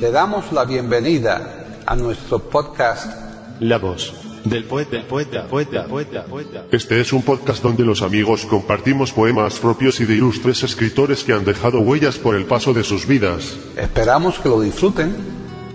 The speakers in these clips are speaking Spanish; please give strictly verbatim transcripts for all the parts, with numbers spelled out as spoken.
Le damos la bienvenida a nuestro podcast La voz del poeta, poeta, poeta, poeta, poeta. Este es un podcast donde los amigos compartimos poemas propios y de ilustres escritores que han dejado huellas por el paso de sus vidas. Esperamos que lo disfruten.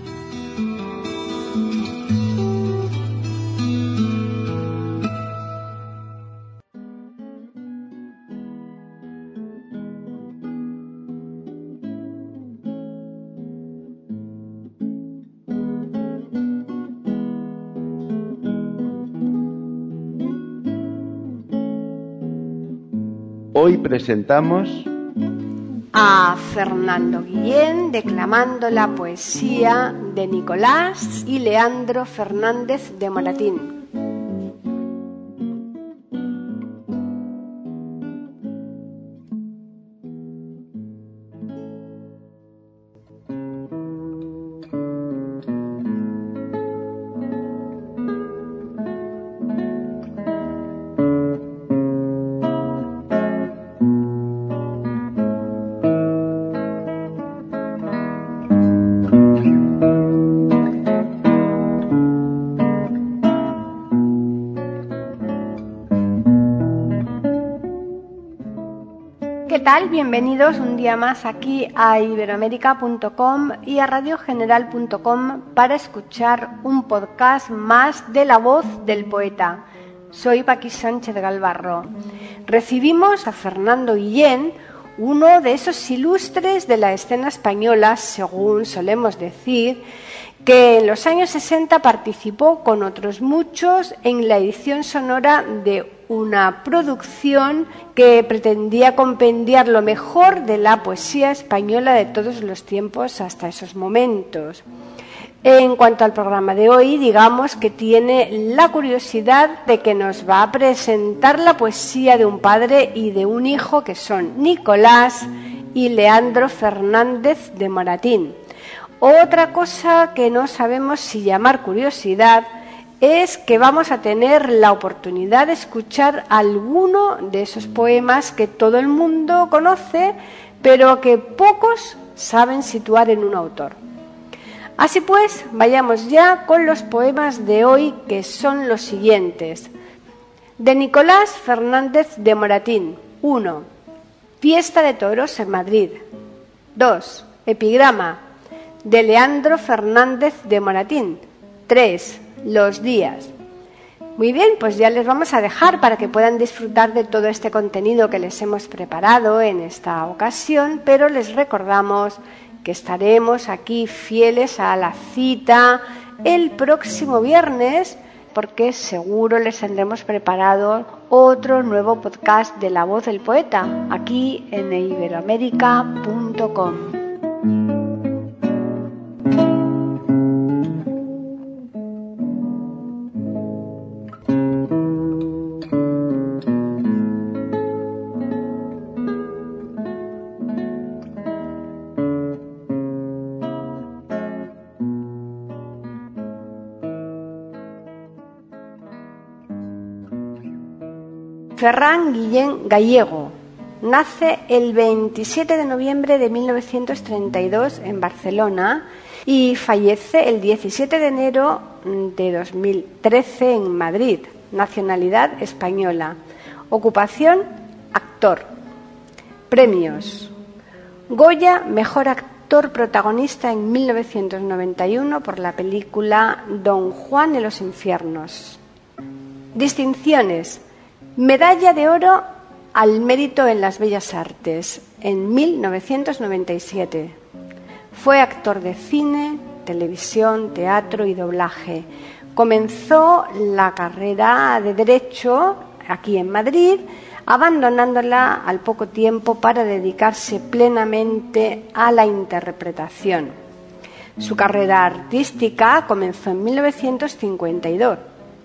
Hoy presentamos a Fernando Guillén declamando la poesía de Nicolás y Leandro Fernández de Moratín. ¿Qué tal? Bienvenidos un día más aquí a iberoamérica punto com y a radio general punto com para escuchar un podcast más de La Voz del Poeta. Soy Paqui Sánchez Galvarro. Recibimos a Fernando Guillén, uno de esos ilustres de la escena española, según solemos decir, que en los años sesenta participó con otros muchos en la edición sonora de una producción que pretendía compendiar lo mejor de la poesía española de todos los tiempos hasta esos momentos. En cuanto al programa de hoy, digamos que tiene la curiosidad de que nos va a presentar la poesía de un padre y de un hijo que son Nicolás y Leandro Fernández de Moratín. Otra cosa que no sabemos si llamar curiosidad es que vamos a tener la oportunidad de escuchar alguno de esos poemas que todo el mundo conoce, pero que pocos saben situar en un autor. Así pues, vayamos ya con los poemas de hoy, que son los siguientes. De Nicolás Fernández de Moratín. uno. Fiesta de toros en Madrid. dos. Epigrama. De Leandro Fernández de Moratín. tres. Los días. Muy bien, pues ya les vamos a dejar para que puedan disfrutar de todo este contenido que les hemos preparado en esta ocasión, pero les recordamos que estaremos aquí fieles a la cita el próximo viernes, porque seguro les tendremos preparado otro nuevo podcast de La Voz del Poeta, aquí en iberoamérica punto com. Ferran Guillén Gallego nace el veintisiete de noviembre de mil novecientos treinta y dos en Barcelona y fallece el diecisiete de enero de dos mil trece en Madrid. Nacionalidad española. Ocupación, actor. Premios. Goya, mejor actor protagonista en mil novecientos noventa y uno por la película Don Juan en los infiernos. Distinciones. Medalla de oro al mérito en las bellas artes en mil novecientos noventa y siete. Fue actor de cine, televisión, teatro y doblaje. Comenzó la carrera de Derecho aquí en Madrid, abandonándola al poco tiempo para dedicarse plenamente a la interpretación. Su carrera artística comenzó en mil novecientos cincuenta y dos.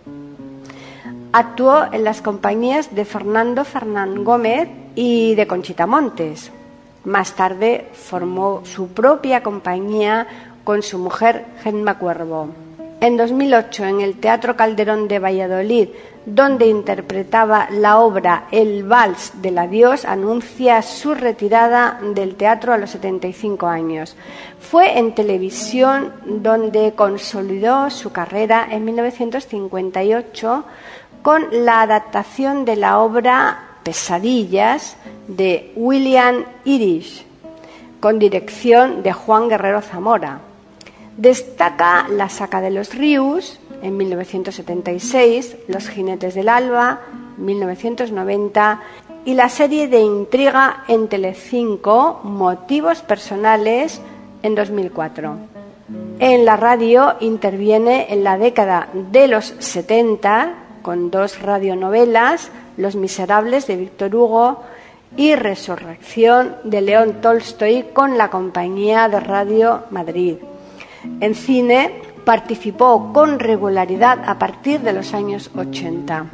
Actuó en las compañías de Fernando Fernán Gómez y de Conchita Montes. Más tarde formó su propia compañía con su mujer Gemma Cuervo. En dos mil ocho, en el Teatro Calderón de Valladolid, donde interpretaba la obra El Vals del Adiós, anuncia su retirada del teatro a los setenta y cinco años. Fue en televisión donde consolidó su carrera en mil novecientos cincuenta y ocho con la adaptación de la obra Pesadillas de William Irish, con dirección de Juan Guerrero Zamora. Destaca La Saca de los Ríos, en mil novecientos setenta y seis, Los Jinetes del Alba, mil novecientos noventa, y la serie de intriga en Telecinco, Motivos Personales, en dos mil cuatro. En la radio interviene en la década de los setenta con dos radionovelas, Los Miserables de Víctor Hugo y Resurrección de León Tolstoy, con la Compañía de Radio Madrid. En cine participó con regularidad a partir de los años ochenta.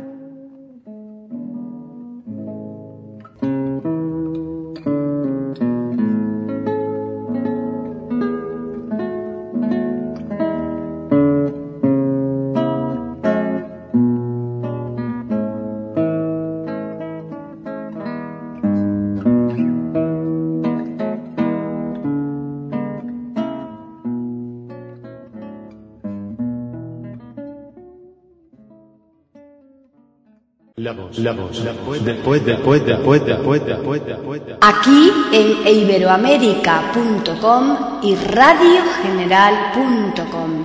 La voz, la voz, la voz, después, después, después, después, después, después. Aquí en iberoamérica punto com y radio general punto com.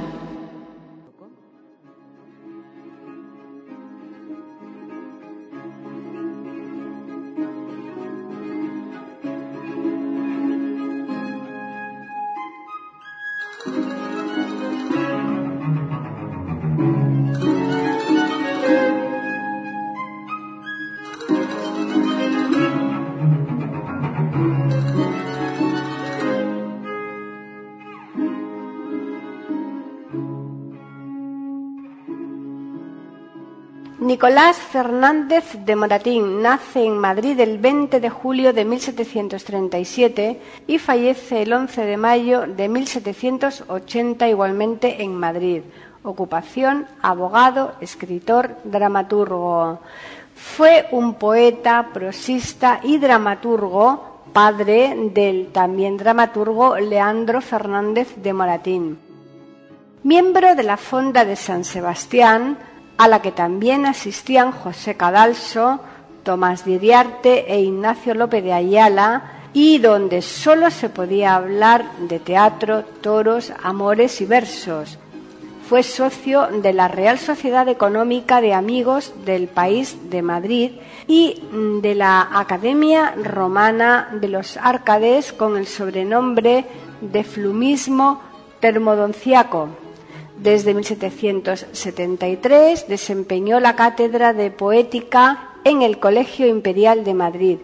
Nicolás Fernández de Moratín nace en Madrid el veinte de julio de mil setecientos treinta y siete y fallece el once de mayo de mil setecientos ochenta, igualmente en Madrid. Ocupación: abogado, escritor, dramaturgo. Fue un poeta, prosista y dramaturgo, padre del también dramaturgo Leandro Fernández de Moratín. Miembro de la Fonda de San Sebastián, a la que también asistían José Cadalso, Tomás de Iriarte e Ignacio López de Ayala, y donde solo se podía hablar de teatro, toros, amores y versos. Fue socio de la Real Sociedad Económica de Amigos del País de Madrid y de la Academia Romana de los Árcades, con el sobrenombre de Flumismo Termodonciaco. Desde mil setecientos setenta y tres desempeñó la cátedra de poética en el Colegio Imperial de Madrid.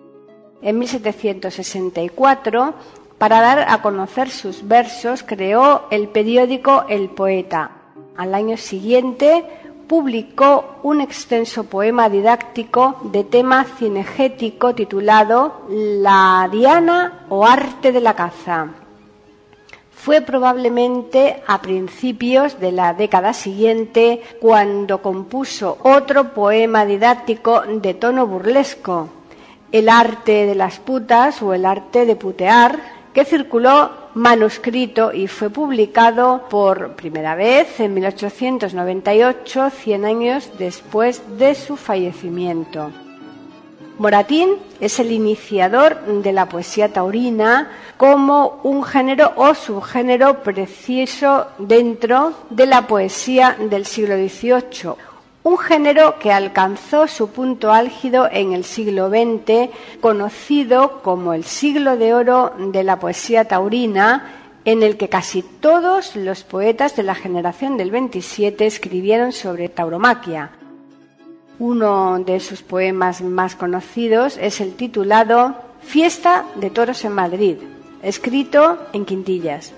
En mil setecientos sesenta y cuatro, para dar a conocer sus versos, creó el periódico El Poeta. Al año siguiente publicó un extenso poema didáctico de tema cinegético titulado La Diana o Arte de la Caza. Fue probablemente a principios de la década siguiente cuando compuso otro poema didáctico de tono burlesco, El arte de las putas o El arte de putear, que circuló manuscrito y fue publicado por primera vez en mil ochocientos noventa y ocho, cien años después de su fallecimiento. Moratín es el iniciador de la poesía taurina como un género o subgénero preciso dentro de la poesía del siglo dieciocho, un género que alcanzó su punto álgido en el siglo veinte, conocido como el siglo de oro de la poesía taurina, en el que casi todos los poetas de la generación del veintisiete escribieron sobre tauromaquia. Uno de sus poemas más conocidos es el titulado Fiesta de Toros en Madrid, escrito en quintillas.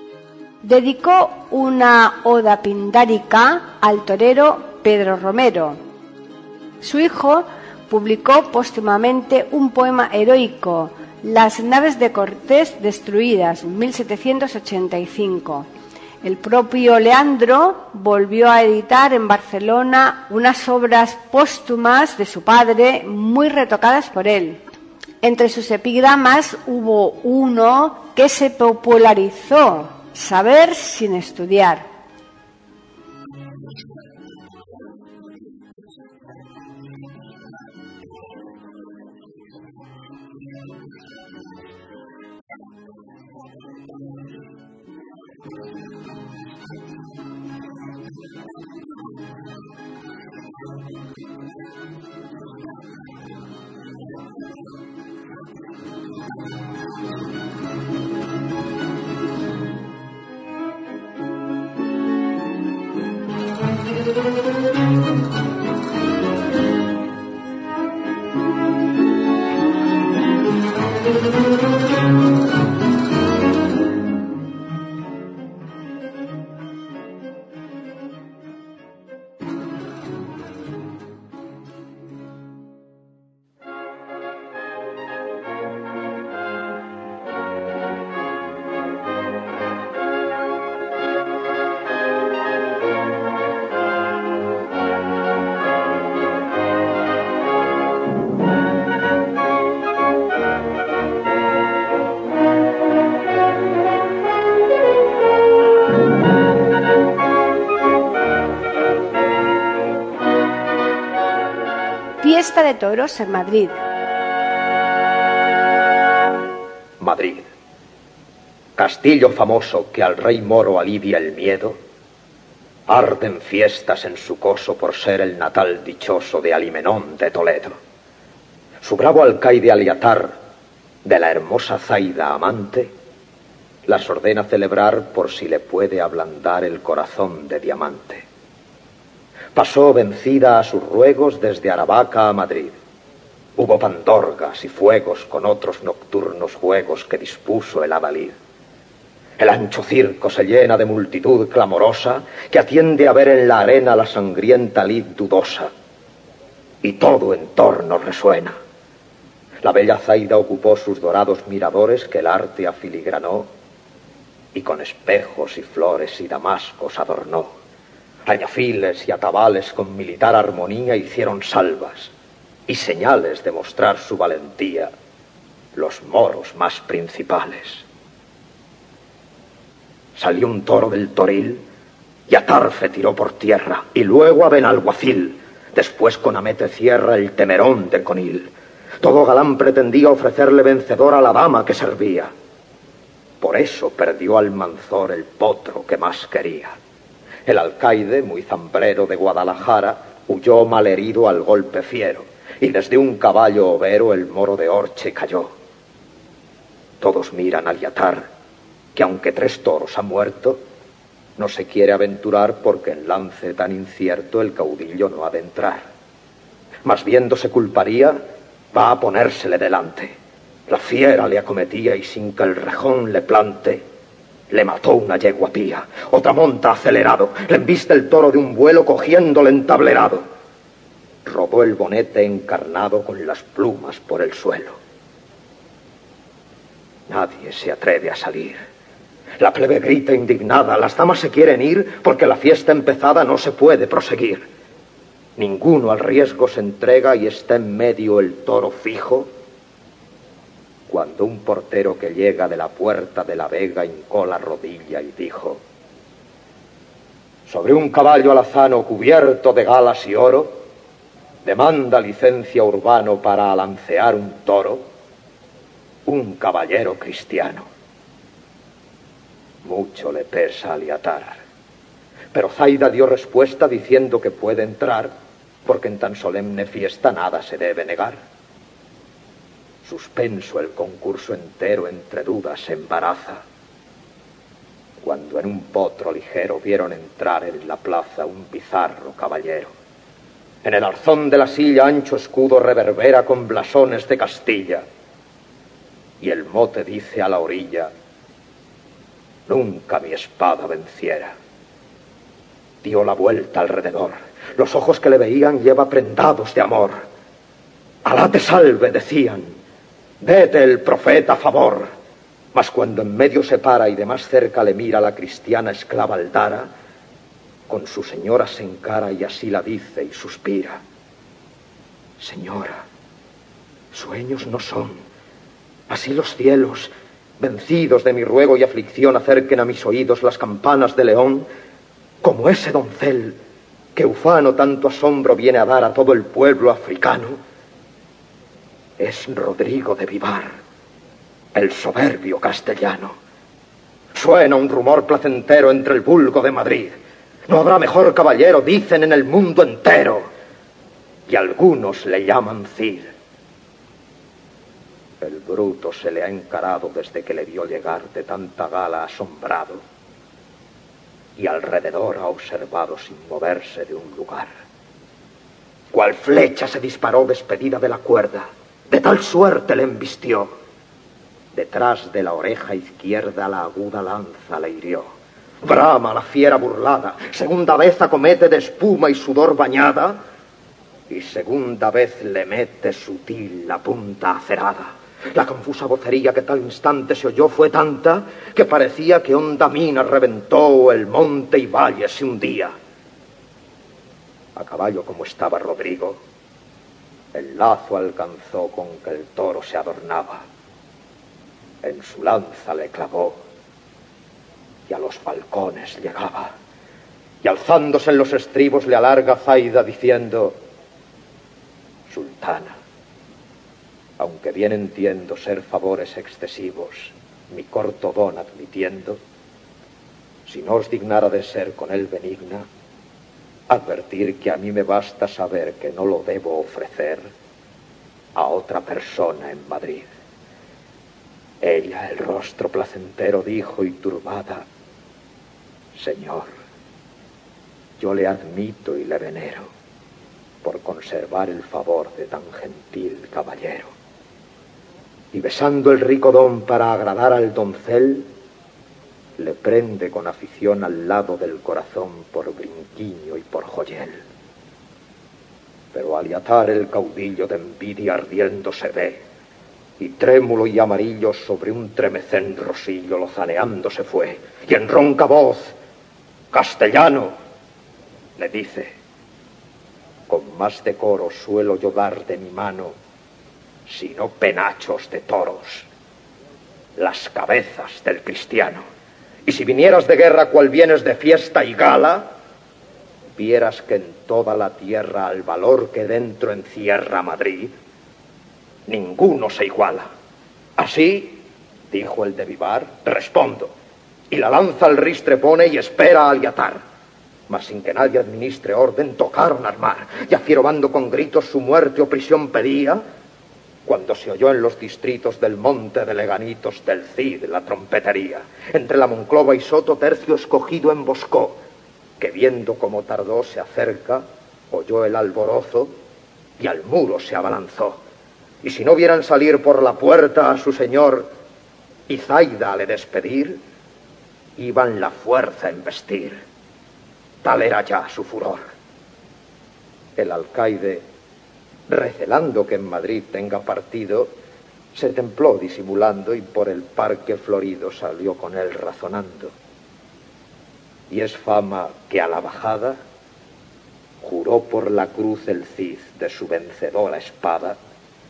Dedicó una oda pindárica al torero Pedro Romero. Su hijo publicó póstumamente un poema heroico, Las naves de Cortés destruidas, mil setecientos ochenta y cinco. El propio Leandro volvió a editar en Barcelona unas obras póstumas de su padre muy retocadas por él. Entre sus epigramas hubo uno que se popularizó: saber sin estudiar. Fiesta de Toros en Madrid. Madrid, castillo famoso que al rey moro alivia el miedo, arden fiestas en su coso por ser el natal dichoso de Alimenón de Toledo. Su bravo alcaide Aliatar, de la hermosa Zaida amante, las ordena celebrar por si le puede ablandar el corazón de diamante. Pasó vencida a sus ruegos desde Aravaca a Madrid. Hubo pandorgas y fuegos con otros nocturnos juegos que dispuso el adalid. El ancho circo se llena de multitud clamorosa que atiende a ver en la arena la sangrienta lid dudosa. Y todo en torno resuena. La bella Zaida ocupó sus dorados miradores que el arte afiligranó y con espejos y flores y damascos adornó. Ayafiles y atabales con militar armonía hicieron salvas y señales de mostrar su valentía los moros más principales. Salió un toro del toril y a Tarfe tiró por tierra y luego a Benalguacil, después con Amete cierra el temerón de Conil. Todo galán pretendía ofrecerle vencedor a la dama que servía. Por eso perdió Almanzor el potro que más quería. El alcaide, muy zambrero de Guadalajara, huyó malherido al golpe fiero, y desde un caballo overo el moro de Orche cayó. Todos miran a Aliatar, que aunque tres toros ha muerto, no se quiere aventurar porque en lance tan incierto el caudillo no ha de entrar. Mas viéndose culparía, va a ponérsele delante. La fiera le acometía y sin que el rejón le plante, le mató una yegua pía, otra monta acelerado, le embiste el toro de un vuelo cogiéndole entablerado. Rodó el bonete encarnado con las plumas por el suelo. Nadie se atreve a salir. La plebe grita indignada, las damas se quieren ir porque la fiesta empezada no se puede proseguir. Ninguno al riesgo se entrega y está en medio el toro fijo, cuando un portero que llega de la puerta de la Vega hincó la rodilla y dijo: sobre un caballo alazano cubierto de galas y oro, demanda licencia Urbano para alancear un toro, un caballero cristiano. Mucho le pesa a Aliatar, pero Zaida dio respuesta diciendo que puede entrar, porque en tan solemne fiesta nada se debe negar. Suspenso el concurso entero entre dudas se embaraza, cuando en un potro ligero vieron entrar en la plaza un bizarro caballero. En el arzón de la silla ancho escudo reverbera con blasones de Castilla, y el mote dice a la orilla: nunca mi espada venciera. Dio la vuelta alrededor, los ojos que le veían lleva prendados de amor. Alá te salve, decían, vete el profeta a favor. Mas cuando en medio se para y de más cerca le mira la cristiana esclava Aldara, con su señora se encara y así la dice y suspira: Señora, sueños no son. Así los cielos, vencidos de mi ruego y aflicción, acerquen a mis oídos las campanas de León, como ese doncel que ufano tanto asombro viene a dar a todo el pueblo africano. Es Rodrigo de Vivar, el soberbio castellano. Suena un rumor placentero entre el vulgo de Madrid. No habrá mejor caballero, dicen, en el mundo entero. Y algunos le llaman Cid. El bruto se le ha encarado desde que le vio llegar de tanta gala asombrado, y alrededor ha observado sin moverse de un lugar. Cual flecha se disparó despedida de la cuerda, de tal suerte le embistió. Detrás de la oreja izquierda la aguda lanza le hirió. Brama la fiera burlada, segunda vez acomete de espuma y sudor bañada, y segunda vez le mete sutil la punta acerada. La confusa vocería que tal instante se oyó fue tanta que parecía que honda mina reventó el monte y valle se hundía. A caballo como estaba Rodrigo, el lazo alcanzó con que el toro se adornaba. En su lanza le clavó y a los falcones llegaba. Y alzándose en los estribos le alarga Zaida diciendo: Sultana, aunque bien entiendo ser favores excesivos, mi corto don admitiendo, si no os dignara de ser con él benigna, advertir que a mí me basta saber que no lo debo ofrecer a otra persona en Madrid. Ella, el rostro placentero, dijo y turbada: Señor, yo le admito y le venero por conservar el favor de tan gentil caballero. Y besando el rico don para agradar al doncel, le prende con afición al lado del corazón por brinquiño y por joyel. Pero al atar el caudillo de envidia ardiendo se ve, y trémulo y amarillo sobre un tremecén rosillo lozaneando se fue, y en ronca voz: Castellano, le dice, con más decoro suelo yo dar de mi mano, sino penachos de toros, las cabezas del cristiano. Y si vinieras de guerra cual vienes de fiesta y gala, vieras que en toda la tierra al valor que dentro encierra Madrid, ninguno se iguala. Así, dijo el de Vivar, respondo, y la lanza al ristre pone y espera al yatar. Mas sin que nadie administre orden, tocaron armar, y a fiero bando con gritos su muerte o prisión pedía, cuando se oyó en los distritos del monte de Leganitos del Cid la trompetería. Entre la Monclova y Soto tercio escogido emboscó, que viendo cómo tardó se acerca, oyó el alborozo y al muro se abalanzó. Y si no vieran salir por la puerta a su señor y Zaida le despedir, iban la fuerza a embestir. Tal era ya su furor. El alcaide, recelando que en Madrid tenga partido, se templó disimulando y por el parque florido salió con él razonando. Y es fama que a la bajada juró por la cruz el Cid de su vencedora espada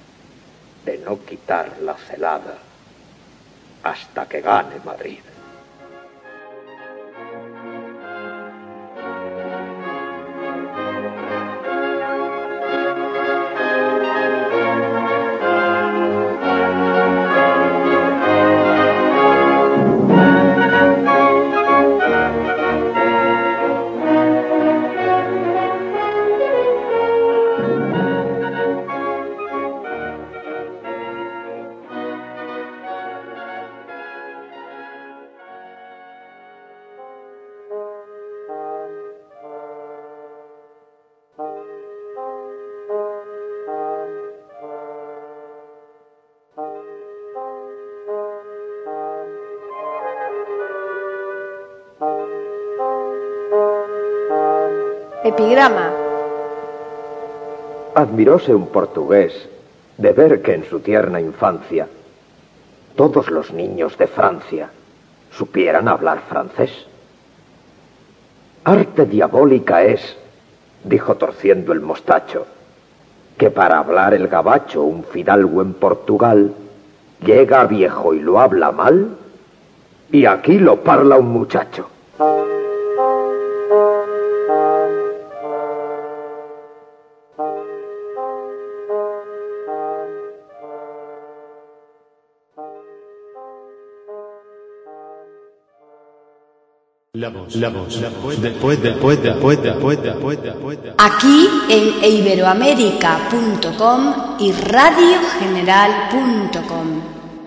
de no quitar la celada hasta que gane Madrid. Epigrama. Admiróse un portugués de ver que en su tierna infancia todos los niños de Francia supieran hablar francés. Arte diabólica es, dijo torciendo el mostacho, que para hablar el gabacho un fidalgo en Portugal llega viejo y lo habla mal, y aquí lo parla un muchacho. La voz, la voz, después, después, después, después, después, después, después. Aquí en iberoamérica punto com y radio general punto com.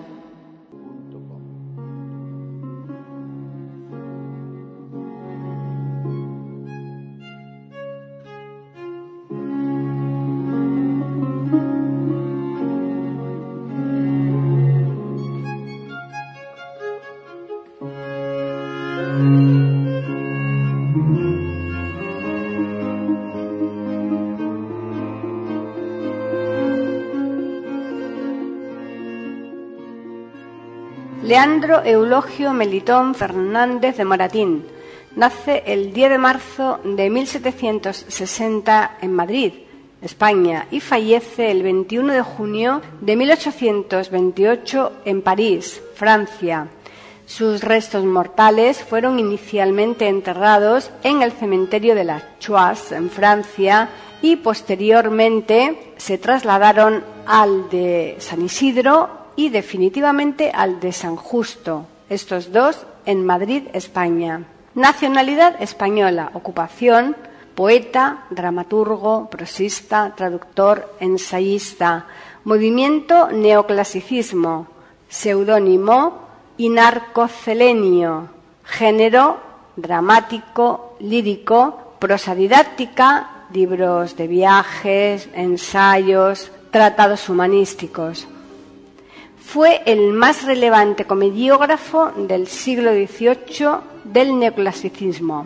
Leandro Eulogio Melitón Fernández de Moratín nace el diez de marzo de mil setecientos sesenta en Madrid, España, y fallece el veintiuno de junio de mil ochocientos veintiocho en París, Francia. Sus restos mortales fueron inicialmente enterrados en el cementerio de la Choise, en Francia, y posteriormente se trasladaron al de San Isidro y definitivamente al de San Justo, estos dos en Madrid, España. Nacionalidad española, ocupación, poeta, dramaturgo, prosista, traductor, ensayista. Movimiento neoclasicismo, seudónimo Inarcocelenio, género dramático, lírico, prosa didáctica, libros de viajes, ensayos, tratados humanísticos. Fue el más relevante comediógrafo del siglo dieciocho del neoclasicismo.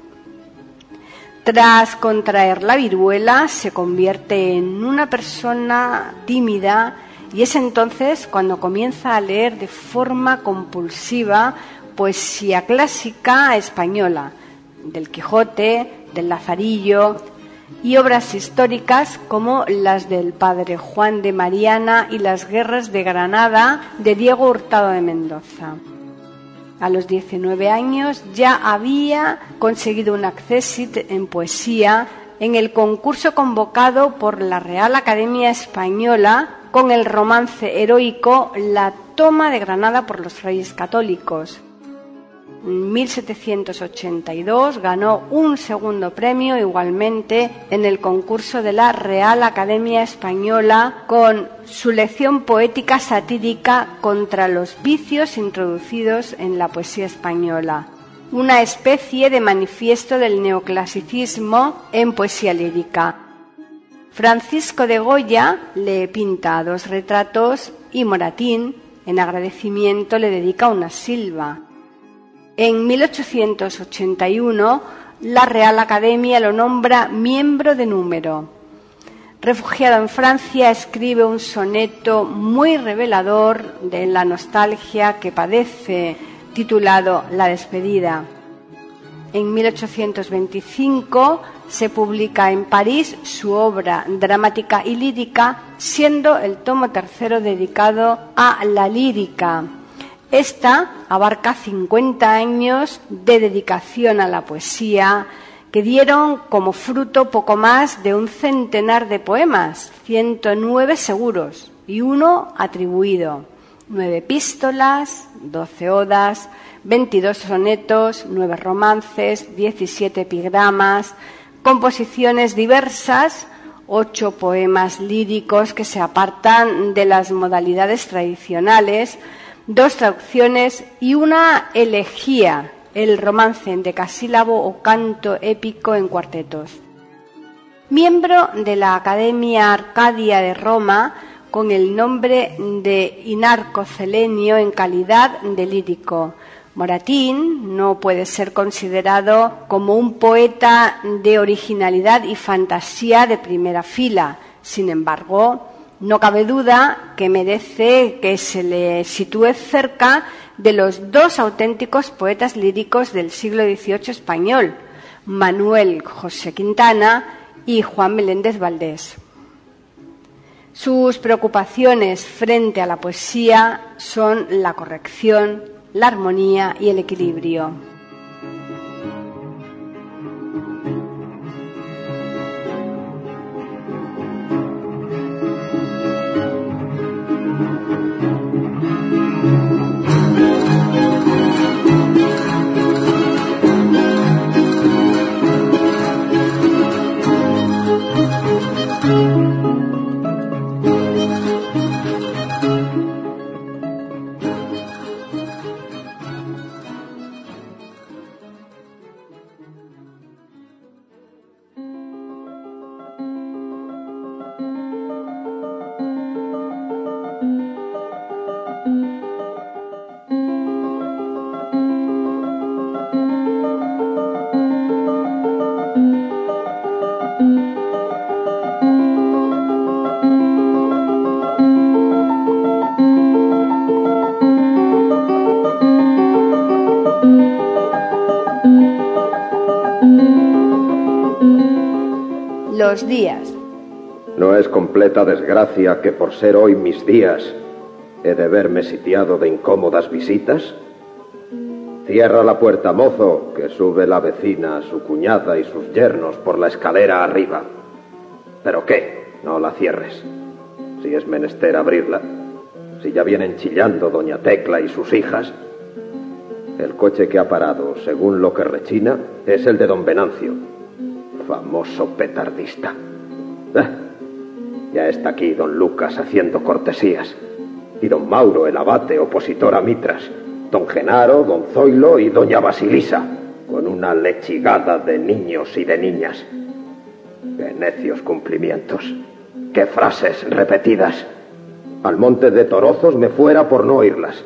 Tras contraer la viruela, se convierte en una persona tímida y es entonces cuando comienza a leer de forma compulsiva poesía clásica española, del Quijote, del Lazarillo, y obras históricas como las del padre Juan de Mariana y las guerras de Granada de Diego Hurtado de Mendoza. A los diecinueve años ya había conseguido un accésit en poesía en el concurso convocado por la Real Academia Española con el romance heroico La toma de Granada por los Reyes Católicos. En mil setecientos ochenta y dos ganó un segundo premio igualmente en el concurso de la Real Academia Española con su lección poética satírica contra los vicios introducidos en la poesía española, una especie de manifiesto del neoclasicismo en poesía lírica. Francisco de Goya le pinta dos retratos y Moratín, en agradecimiento, le dedica una silva. En mil ochocientos ochenta y uno, la Real Academia lo nombra miembro de número. Refugiado en Francia, escribe un soneto muy revelador de la nostalgia que padece, titulado La despedida. En mil ochocientos veinticinco se publica en París su obra dramática y lírica, siendo el tomo tercero dedicado a la lírica. Esta abarca cincuenta años de dedicación a la poesía que dieron como fruto poco más de un centenar de poemas, ciento nueve seguros y uno atribuido, nueve epístolas, doce odas, veintidós sonetos, nueve romances, diecisiete epigramas, composiciones diversas, ocho poemas líricos que se apartan de las modalidades tradicionales, dos traducciones y una elegía, el romance en decasílabo o canto épico en cuartetos. Miembro de la Academia Arcadia de Roma con el nombre de Inarcocelenio en calidad de lírico. Moratín no puede ser considerado como un poeta de originalidad y fantasía de primera fila. Sin embargo, No cabe duda que merece que se le sitúe cerca de los dos auténticos poetas líricos del siglo dieciocho español, Manuel José Quintana y Juan Meléndez Valdés. Sus preocupaciones frente a la poesía son la corrección, la armonía y el equilibrio. Los días. No es completa desgracia que por ser hoy mis días he de verme sitiado de incómodas visitas. Cierra la puerta, mozo, que sube la vecina, su cuñada y sus yernos por la escalera arriba. ¿Pero qué? No la cierres. Si es menester abrirla, si ya vienen chillando doña Tecla y sus hijas. El coche que ha parado, según lo que rechina, es el de don Venancio, famoso petardista. Ah, ya está aquí don Lucas haciendo cortesías, y don Mauro, el abate, opositor a Mitras, don Genaro, don Zoilo y doña Basilisa, con una lechigada de niños y de niñas. Qué necios cumplimientos, qué frases repetidas. Al monte de Torozos me fuera por no oírlas.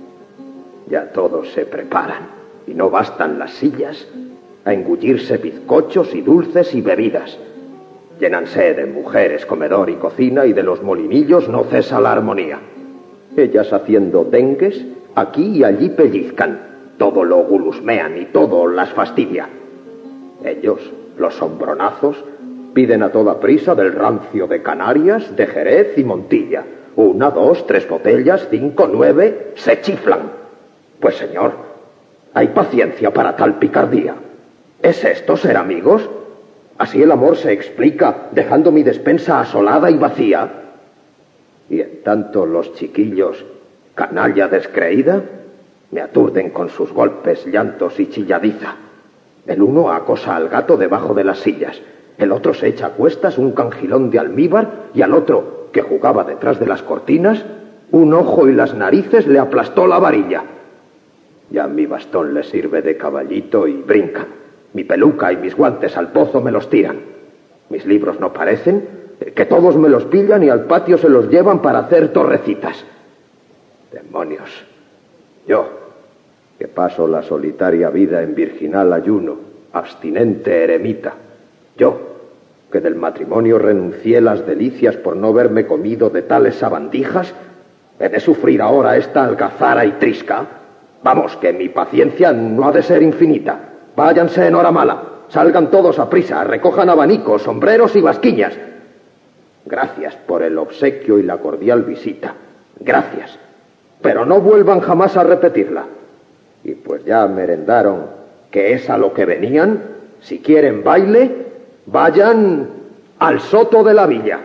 Ya todos se preparan, y no bastan las sillas a engullirse bizcochos y dulces y bebidas. Llénanse de mujeres, comedor y cocina, y de los molinillos no cesa la armonía. Ellas haciendo dengues, aquí y allí pellizcan, todo lo gulusmean y todo las fastidia. Ellos, los sombronazos, piden a toda prisa del rancio de Canarias, de Jerez y Montilla. Una, dos, tres botellas, cinco, nueve, se chiflan. Pues señor, hay paciencia para tal picardía. ¿Es esto ser amigos? ¿Así el amor se explica dejando mi despensa asolada y vacía? Y en tanto los chiquillos, canalla descreída, me aturden con sus golpes, llantos y chilladiza. El uno acosa al gato debajo de las sillas, el otro se echa a cuestas un cangilón de almíbar, y al otro, que jugaba detrás de las cortinas, un ojo y las narices le aplastó la varilla. Ya mi bastón le sirve de caballito y brinca. Mi peluca y mis guantes al pozo me los tiran. Mis libros no parecen, que todos me los pillan y al patio se los llevan para hacer torrecitas. Demonios. Yo, que paso la solitaria vida en virginal ayuno, abstinente eremita. Yo, que del matrimonio renuncié las delicias por no verme comido de tales sabandijas, ¿he de sufrir ahora esta algazara y trisca? Vamos, que mi paciencia no ha de ser infinita. Váyanse en hora mala, salgan todos a prisa, recojan abanicos, sombreros y basquiñas. Gracias por el obsequio y la cordial visita. Gracias. Pero no vuelvan jamás a repetirla. Y pues ya merendaron, que es a lo que venían. Si quieren baile, vayan al soto de la villa.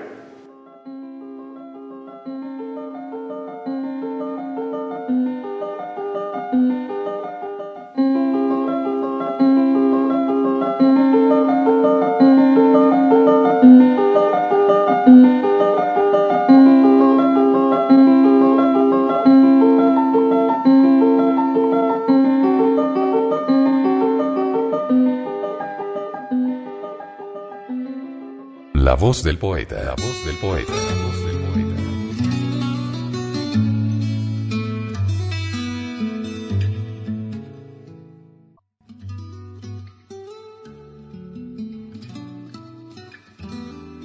La voz del poeta, la voz del poeta, la voz del poeta.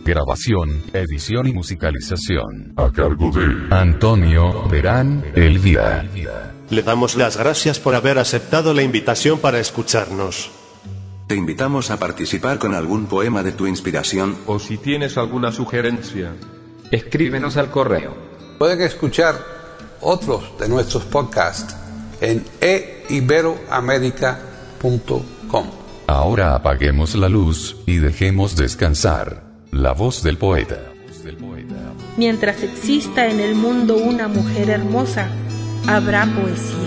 Grabación, edición y musicalización. A cargo de Antonio Verán Elvira. Le damos las gracias por haber aceptado la invitación para escucharnos. Te invitamos a participar con algún poema de tu inspiración. O si tienes alguna sugerencia, escríbenos al correo. Pueden escuchar otros de nuestros podcasts en e iberoamerica punto com. Ahora apaguemos la luz y dejemos descansar la voz del poeta. Mientras exista en el mundo una mujer hermosa, habrá poesía.